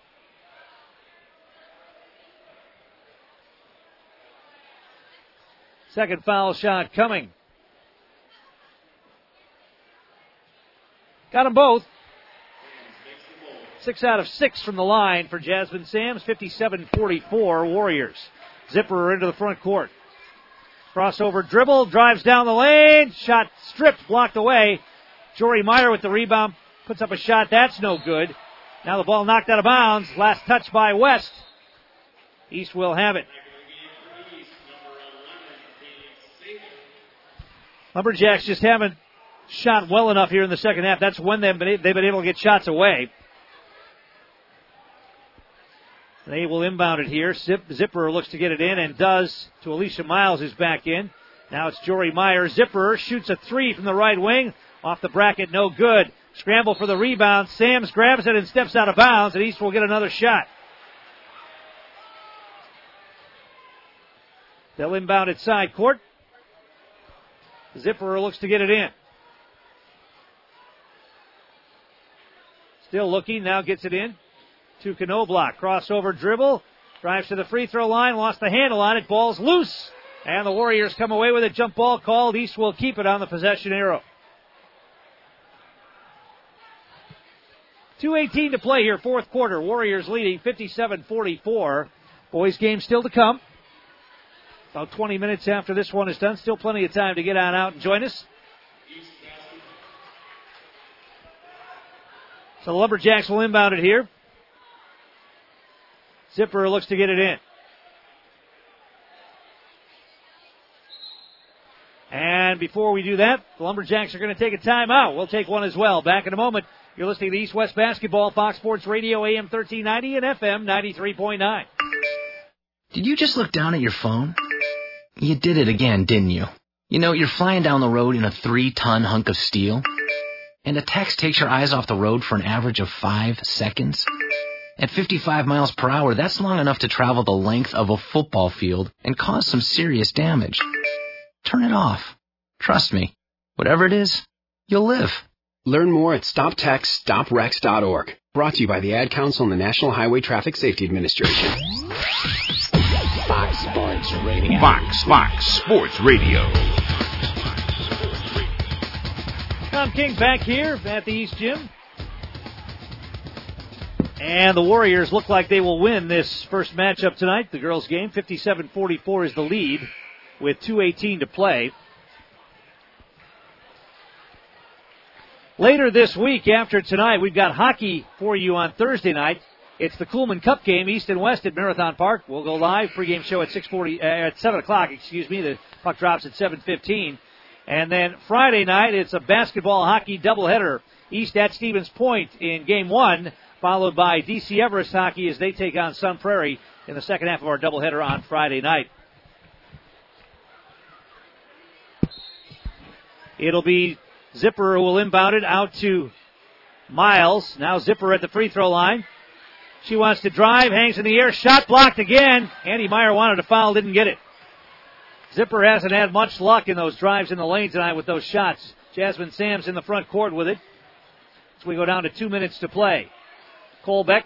Second foul shot coming. Got them both. Six out of six from the line for Jasmine Sams. fifty-seven forty-four Warriors. Zipper into the front court. Crossover dribble, drives down the lane. Shot stripped, blocked away. Jory Meyer with the rebound. Puts up a shot. That's no good. Now the ball knocked out of bounds. Last touch by West. East will have it. Lumberjacks just haven't shot well enough here in the second half. That's when they've been, they've been able to get shots away. They will inbound it here. Zip, Zipper looks to get it in and does to Alicia Miles, who's back in. Now it's Jory Meyer. Zipper shoots a three from the right wing. Off the bracket, no good. Scramble for the rebound. Sams grabs it and steps out of bounds, and East will get another shot. They'll inbound it side court. Zipper looks to get it in. Still looking, now gets it in to Knobloch. Crossover dribble. Drives to the free throw line. Lost the handle on it. Ball's loose. And the Warriors come away with a jump ball called. East will keep it on the possession arrow. two eighteen to play here, fourth quarter. Warriors leading fifty-seven forty-four. Boys game still to come. About twenty minutes after this one is done. Still plenty of time to get on out and join us. So the Lumberjacks will inbound it here. Zipper looks to get it in. And before we do that, the Lumberjacks are going to take a timeout. We'll take one as well. Back in a moment. You're listening to East West Basketball, Fox Sports Radio, A M thirteen ninety and F M ninety-three point nine. Did you just look down at your phone? You did it again, didn't you? You know, you're flying down the road in a three-ton hunk of steel, and a text takes your eyes off the road for an average of five seconds. At fifty-five miles per hour, that's long enough to travel the length of a football field and cause some serious damage. Turn it off. Trust me. Whatever it is, you'll live. Learn more at stop text stop wrecks dot org. Brought to you by the Ad Council and the National Highway Traffic Safety Administration. Fox Sports Radio. Fox, Fox Sports Radio. Tom King back here at the East Gym. And the Warriors look like they will win this first matchup tonight, the girls' game. fifty-seven forty-four is the lead with two eighteen to play. Later this week, after tonight, we've got hockey for you on Thursday night. It's the Coolman Cup game, East and West at Marathon Park. We'll go live. Pregame show at six forty, uh, at seven o'clock. Excuse me. The puck drops at seven fifteen. And then Friday night, it's a basketball-hockey doubleheader. East at Stevens Point in Game One, followed by D C Everest hockey as they take on Sun Prairie in the second half of our doubleheader on Friday night. It'll be Zipper who will inbound it out to Miles. Now Zipper at the free throw line. She wants to drive, hangs in the air, shot blocked again. Andy Meyer wanted a foul, didn't get it. Zipper hasn't had much luck in those drives in the lane tonight with those shots. Jasmine Sams in the front court with it. So we go down to two minutes to play. Colbeck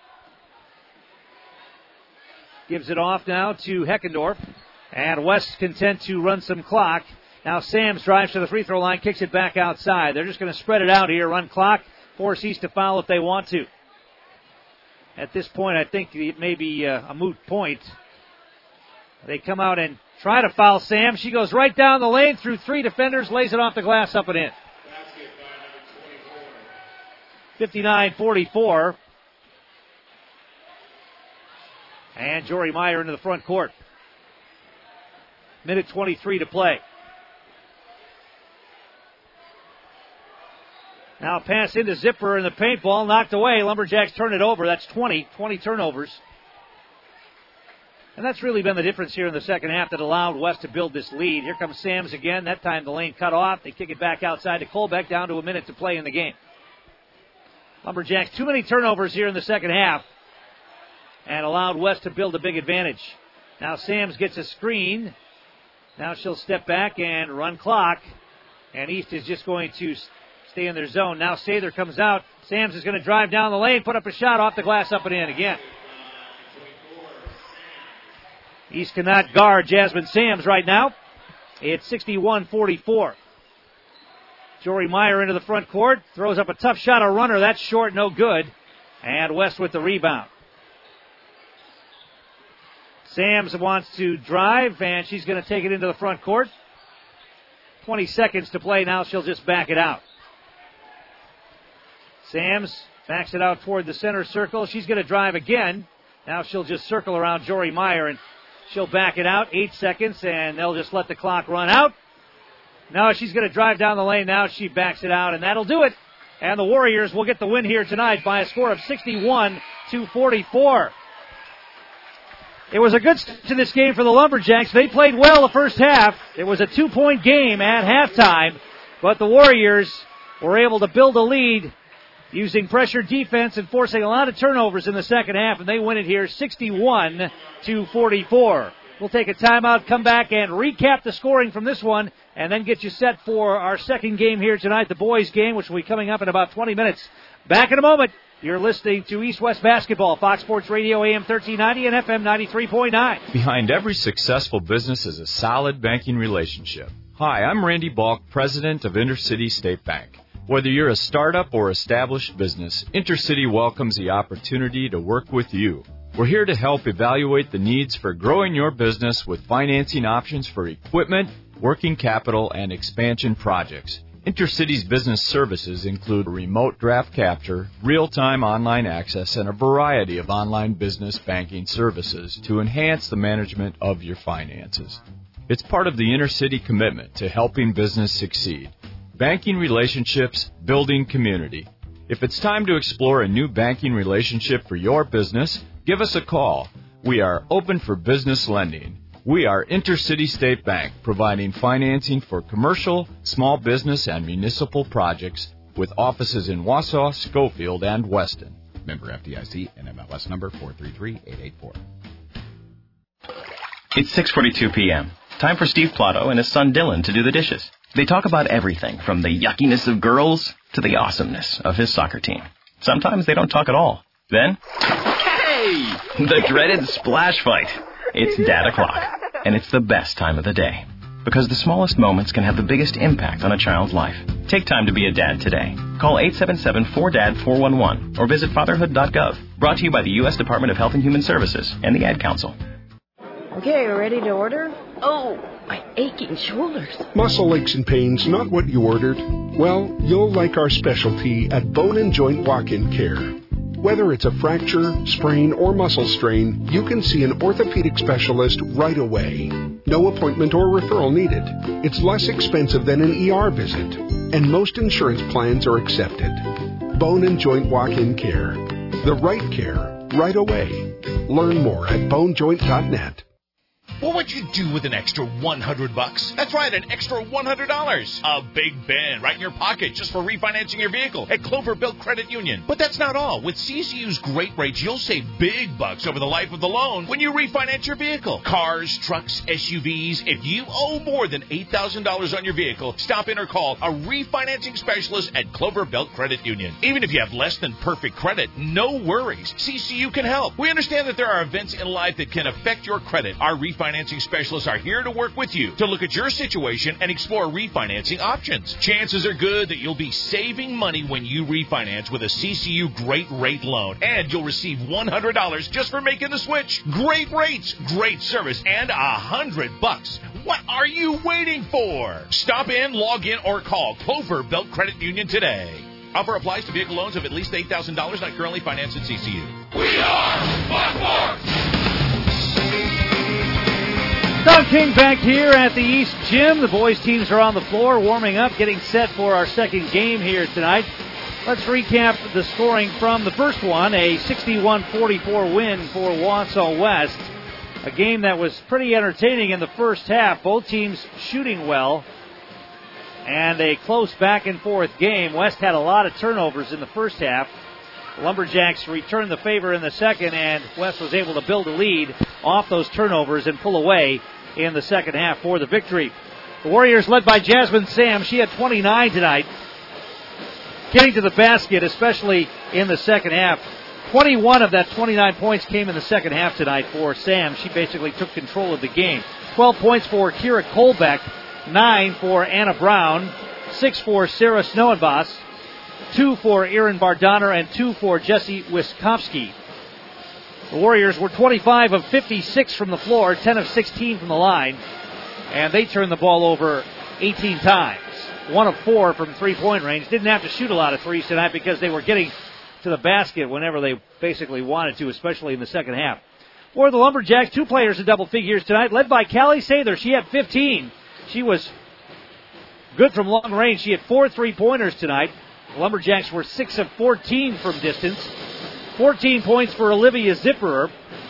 gives it off now to Heckendorf. And West content to run some clock. Now Sams drives to the free throw line, kicks it back outside. They're just going to spread it out here, run clock, force East to foul if they want to. At this point, I think it may be a, a moot point. They come out and try to foul Sam. She goes right down the lane through three defenders, lays it off the glass, up and in. fifty-nine forty-four. And Jory Meyer into the front court. Minute twenty-three to play. Now pass into Zipper and the paint ball knocked away. Lumberjacks turn it over. That's twenty. twenty turnovers. And that's really been the difference here in the second half that allowed West to build this lead. Here comes Sams again. That time the lane cut off. They kick it back outside to Colbeck, down to a minute to play in the game. Lumberjacks, too many turnovers here in the second half and allowed West to build a big advantage. Now Sams gets a screen. Now she'll step back and run clock. And East is just going to stay in their zone. Now Sather comes out. Sams is going to drive down the lane, put up a shot off the glass, up and in again. East cannot guard Jasmine Sams right now. It's sixty-one forty-four. Jory Meyer into the front court. Throws up a tough shot, a runner. That's short, no good. And West with the rebound. Sams wants to drive, and she's going to take it into the front court. twenty seconds to play now. She'll just back it out. Sams backs it out toward the center circle. She's going to drive again. Now she'll just circle around Jory Meyer, and she'll back it out. Eight seconds, and they'll just let the clock run out. Now she's going to drive down the lane. Now she backs it out, and that'll do it. And the Warriors will get the win here tonight by a score of sixty-one to forty-four. It was a good start to this game for the Lumberjacks. They played well the first half. It was a two-point game at halftime, but the Warriors were able to build a lead using pressure defense and forcing a lot of turnovers in the second half, and they win it here sixty-one to forty-four. We'll take a timeout, come back, and recap the scoring from this one, and then get you set for our second game here tonight, the boys' game, which will be coming up in about twenty minutes. Back in a moment. You're listening to East-West Basketball, Fox Sports Radio, A M thirteen ninety and F M ninety-three point nine. Behind every successful business is a solid banking relationship. Hi, I'm Randy Balk, president of Intercity State Bank. Whether you're a startup or established business, Intercity welcomes the opportunity to work with you. We're here to help evaluate the needs for growing your business with financing options for equipment, working capital, and expansion projects. Intercity's business services include remote draft capture, real-time online access, and a variety of online business banking services to enhance the management of your finances. It's part of the Intercity commitment to helping business succeed. Banking relationships, building community. If it's time to explore a new banking relationship for your business, give us a call. We are open for business lending. We are Intercity State Bank, providing financing for commercial, small business, and municipal projects with offices in Wausau, Schofield, and Weston. Member F D I C and M L S number four three three eight eight four. It's six forty-two p.m. Time for Steve Plotto and his son Dylan to do the dishes. They talk about everything from the yuckiness of girls to the awesomeness of his soccer team. Sometimes they don't talk at all. Then, hey! The dreaded splash fight. It's Dad O'Clock, and it's the best time of the day. Because the smallest moments can have the biggest impact on a child's life. Take time to be a dad today. Call eight seven seven four D A D four one one or visit fatherhood dot gov. Brought to you by the U S Department of Health and Human Services and the Ad Council. Okay, ready to order? Oh, my aching shoulders. Muscle aches and pains, not what you ordered? Well, you'll like our specialty at Bone and Joint Walk-In Care. Whether it's a fracture, sprain, or muscle strain, you can see an orthopedic specialist right away. No appointment or referral needed. It's less expensive than an E R visit, and most insurance plans are accepted. Bone and Joint Walk-In Care. The right care, right away. Learn more at bone joint dot net. What would you do with an extra one hundred bucks? That's right, an extra one hundred dollars. A Big Ben right in your pocket just for refinancing your vehicle at Clover Bill Credit Union. But that's not all. With C C U's great rates, you'll save big bucks over the life of the loan when you refinance your vehicle. Cars, trucks, S U Vs. If you owe more than eight thousand dollars on your vehicle, stop in or call a refinancing specialist at Clover Belt Credit Union. Even if you have less than perfect credit, no worries. C C U can help. We understand that there are events in life that can affect your credit. Our refinancing specialists are here to work with you to look at your situation and explore refinancing options. Chances are good that you'll be saving money when you refinance with a C C U Great Rate loan, and you'll receive one hundred dollars just for making the switch. Great rates, great service, and a hundred bucks. What are you waiting for? Stop in, log in, or call Clover Belt Credit Union today. Offer applies to vehicle loans of at least eight thousand dollars not currently financed at C C U. We are Buckmore! Don King back here at the East Gym. The boys' teams are on the floor, warming up, getting set for our second game here tonight. Let's recap the scoring from the first one, a sixty-one forty-four win for Wausau West. A game that was pretty entertaining in the first half. Both teams shooting well. And a close back-and-forth game. West had a lot of turnovers in the first half. Lumberjacks returned the favor in the second, and West was able to build a lead off those turnovers and pull away in the second half for the victory. The Warriors led by Jasmine Sam. She had twenty-nine tonight. Getting to the basket, especially in the second half. twenty-one of that twenty-nine points came in the second half tonight for Sam. She basically took control of the game. twelve points for Kira Kolbeck. Nine for Anna Brown. Six for Sarah Snowenbos. Two for Erin Bardoner and two for Jesse Wiskowski. The Warriors were twenty-five of fifty-six from the floor, ten of sixteen from the line, and they turned the ball over eighteen times. One of four from three-point range. Didn't have to shoot a lot of threes tonight because they were getting to the basket whenever they basically wanted to, especially in the second half. For the Lumberjacks, two players in double figures tonight, led by Callie Sather. She had fifteen. She was good from long range. She had four three-pointers tonight. The Lumberjacks were six of fourteen from distance. fourteen points for Olivia Zipperer.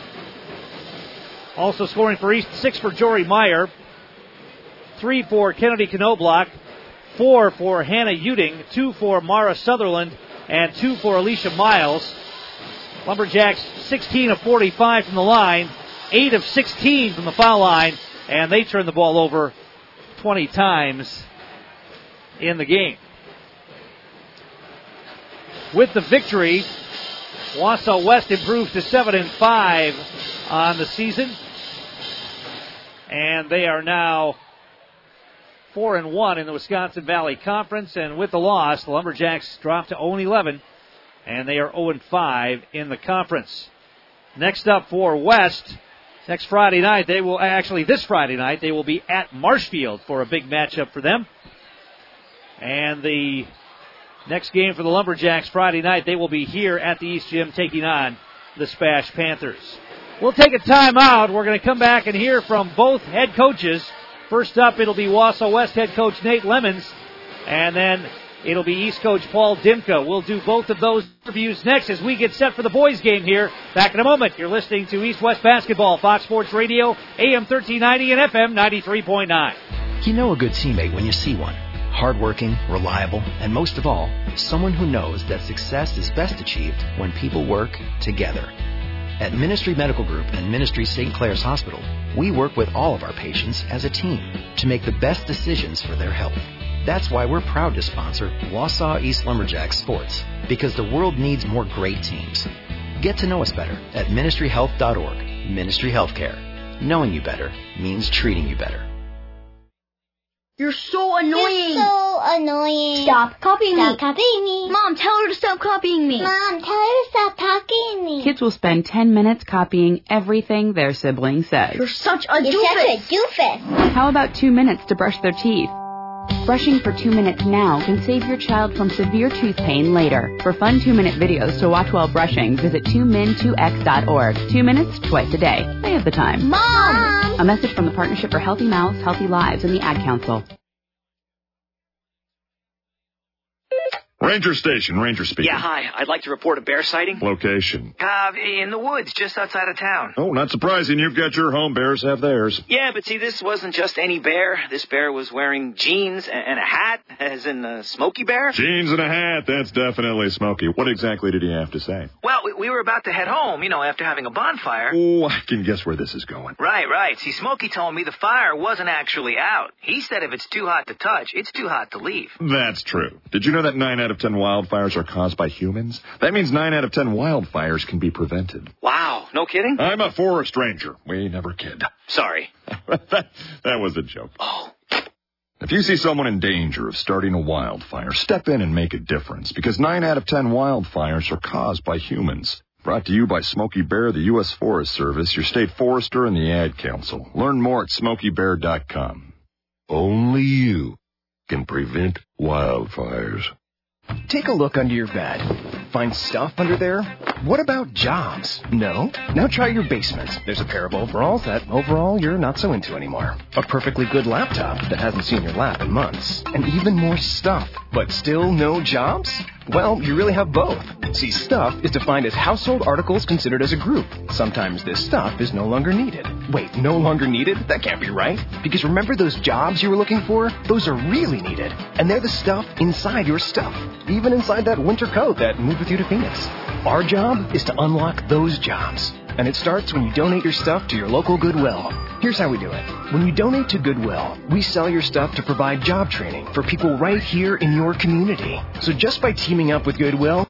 Also scoring for East, six for Jory Meyer. Three for Kennedy Knobloch. Four for Hannah Uding. Two for Mara Sutherland. And two for Alicia Miles. Lumberjacks sixteen of forty-five from the line. eight of sixteen from the foul line. And they turned the ball over twenty times in the game. With the victory, Wausau West improves to seven and five on the season. And they are now four and one in the Wisconsin Valley Conference. And with the loss, the Lumberjacks drop to oh and eleven. And they are oh and five in the conference. Next up for West, next Friday night, they will, actually this Friday night, they will be at Marshfield for a big matchup for them. And the next game for the Lumberjacks Friday night, they will be here at the East Gym taking on the Spash Panthers. We'll take a timeout. We're going to come back and hear from both head coaches. First up, it'll be Wausau West head coach Nate Lemons, and then it'll be East coach Paul Dimka. We'll do both of those interviews next as we get set for the boys' game here. Back in a moment. You're listening to East-West Basketball, Fox Sports Radio, A M thirteen ninety and F M ninety-three point nine. You know a good teammate when you see one. Hardworking, reliable, and most of all, someone who knows that success is best achieved when people work together. At Ministry Medical Group and Ministry Saint Clair's Hospital, we work with all of our patients as a team to make the best decisions for their health. That's why we're proud to sponsor Wausau East Lumberjacks Sports, because the world needs more great teams. Get to know us better at ministry health dot org. Ministry Healthcare. Knowing you better means treating you better. You're so annoying. You're so annoying. Stop copying stop me. Stop copying me. Mom, tell her to stop copying me. Mom, tell her to stop copying me. Kids will spend ten minutes copying everything their sibling says. You're such a You're doofus. such a doofus. How about two minutes to brush their teeth? Brushing for two minutes now can save your child from severe tooth pain later. For fun two-minute videos to watch while brushing, visit two min two x dot org. Two minutes, twice a day. They have the time. Mom! A message from the Partnership for Healthy Mouths, Healthy Lives, and the Ad Council. Ranger Station, Ranger speaking. Yeah, hi. I'd like to report a bear sighting. Location. Uh, in the woods, just outside of town. Oh, not surprising. You've got your home. Bears have theirs. Yeah, but see, this wasn't just any bear. This bear was wearing jeans and a hat, as in a Smokey Bear. Jeans and a hat. That's definitely Smokey. What exactly did he have to say? Well, we, we were about to head home, you know, after having a bonfire. Oh, I can guess where this is going. Right, right. See, Smokey told me the fire wasn't actually out. He said if it's too hot to touch, it's too hot to leave. That's true. Did you know that nine out of ten wildfires are caused by humans? That means nine out of ten wildfires can be prevented. Wow, no kidding? I'm a forest ranger. We never kid. Sorry. that, that was a joke. Oh. If you see someone in danger of starting a wildfire, step in and make a difference, because nine out of ten wildfires are caused by humans. Brought to you by Smokey Bear, the U S Forest Service, your state forester, and the Ad Council. Learn more at smokey bear dot com. Only you can prevent wildfires. Take a look under your bed. Find stuff under there? What about jobs? No? Now try your basement. There's a pair of overalls that overall you're not so into anymore. A perfectly good laptop that hasn't seen your lap in months. And even more stuff. But still no jobs? Well, you really have both. See, stuff is defined as household articles considered as a group. Sometimes this stuff is no longer needed. Wait, no longer needed? That can't be right. Because remember those jobs you were looking for? Those are really needed. And they're the stuff inside your stuff. Even inside that winter coat that moved with you to Phoenix. Our job is to unlock those jobs. And it starts when you donate your stuff to your local Goodwill. Here's how we do it. When you donate to Goodwill, we sell your stuff to provide job training for people right here in your community. So just by teaming up with Goodwill,